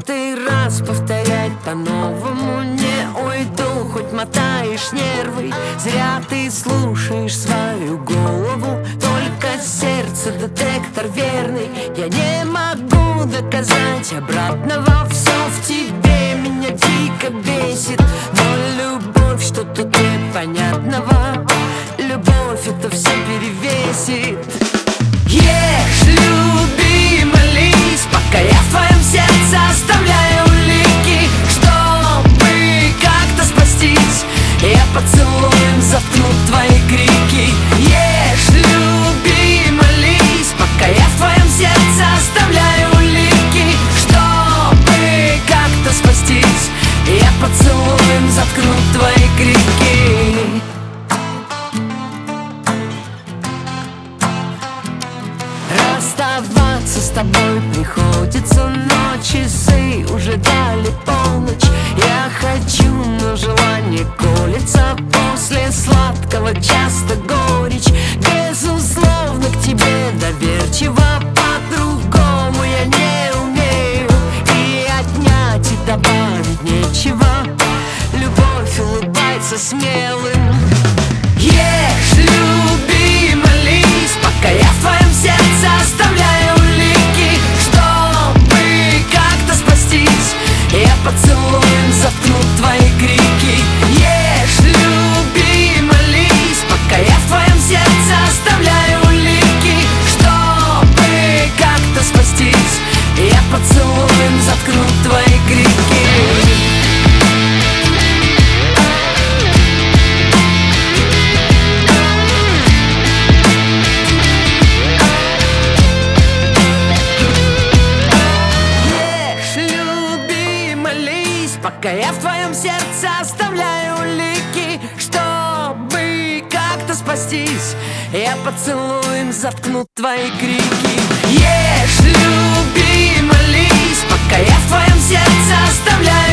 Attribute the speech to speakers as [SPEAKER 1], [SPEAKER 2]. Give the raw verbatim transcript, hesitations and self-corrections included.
[SPEAKER 1] сотый раз повторять по-новому не уйду, хоть мотаешь нервы. Зря ты слушаешь свою голову, только сердце детектор верный. Я не могу доказать обратного, все в тебе меня дико бесит. Но любовь, что тут непонятного, любовь это все перевесит. Ешь, люби, молись, пока я в твоем сердце оставляю улики, чтобы как-то спастись. Я поцелуем заткнут твои крики. Ешь, люби, молись, пока я в твоем сердце оставляю улики, чтобы как-то спастись. Я поцелуем заткнут твои крики. Расставаться с тобой приходится, но часы уже дали полночь. Я хочу, но желание колется, после сладкого часто горечь. Безусловно, к тебе доверчиво, по-другому я не умею, и отнять, и добавить нечего. Любовь улыбается смелым. Ешь, люби, молись, пока я в твоем сердце оставляю улики, чтобы как-то спастись. Я поцелуем заткнут твои крики. Ешь, люби, молись, пока я в твоем сердце оставляю улики, чтобы как-то спастись. Я поцелуем заткнут твои крики. Пока я в твоем сердце оставляю улики, чтобы как-то спастись. Я поцелуем заткнут твои крики. Ешь, люби, молись, пока я в твоем сердце оставляю